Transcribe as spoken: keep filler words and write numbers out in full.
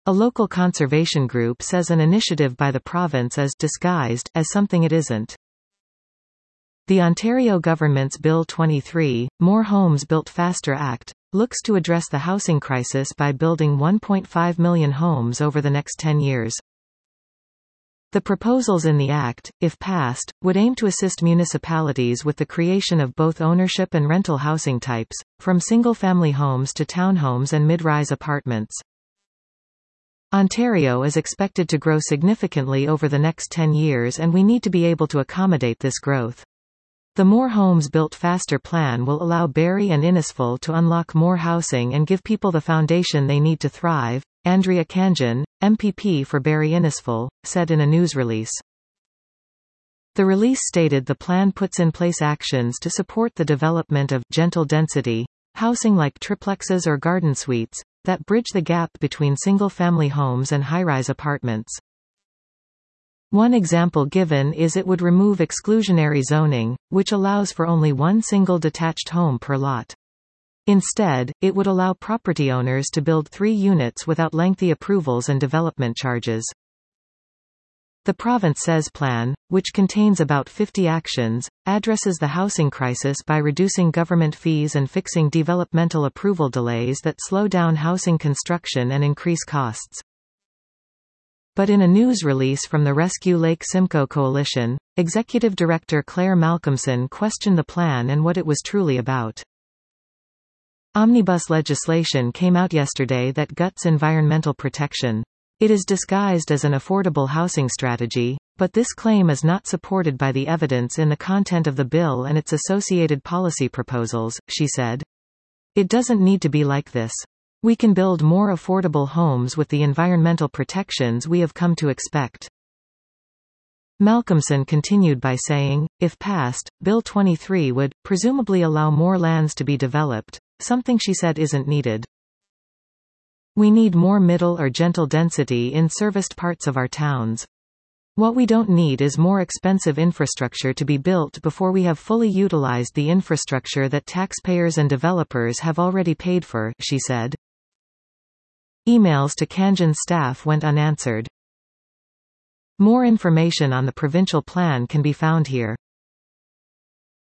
A local conservation group says an initiative by the province is disguised as something it isn't. The Ontario government's Bill twenty-three, More Homes Built Faster Act, looks to address the housing crisis by building one point five million homes over the next ten years. The proposals in the Act, if passed, would aim to assist municipalities with the creation of both ownership and rental housing types, from single-family homes to townhomes and mid-rise apartments. Ontario is expected to grow significantly over the next ten years, and we need to be able to accommodate this growth. The More Homes Built Faster plan will allow Barrie and Innisfil to unlock more housing and give people the foundation they need to thrive, Andrea Khanjin, M P P for Barrie Innisfil, said in a news release. The release stated the plan puts in place actions to support the development of gentle density housing like triplexes or garden suites that bridge the gap between single-family homes and high-rise apartments. One example given is it would remove exclusionary zoning, which allows for only one single detached home per lot. Instead, it would allow property owners to build three units without lengthy approvals and development charges. The Province Says plan, which contains about fifty actions, addresses the housing crisis by reducing government fees and fixing developmental approval delays that slow down housing construction and increase costs. But in a news release from the Rescue Lake Simcoe Coalition, Executive Director Claire Malcolmson questioned the plan and what it was truly about. Omnibus legislation came out yesterday that guts environmental protection. It is disguised as an affordable housing strategy, but this claim is not supported by the evidence in the content of the bill and its associated policy proposals, she said. It doesn't need to be like this. We can build more affordable homes with the environmental protections we have come to expect. Malcolmson continued by saying, if passed, Bill twenty-three would, presumably allow more lands to be developed, something she said isn't needed. We need more middle or gentle density in serviced parts of our towns. What we don't need is more expensive infrastructure to be built before we have fully utilized the infrastructure that taxpayers and developers have already paid for, she said. Emails to Khanjin's staff went unanswered. More information on the provincial plan can be found here.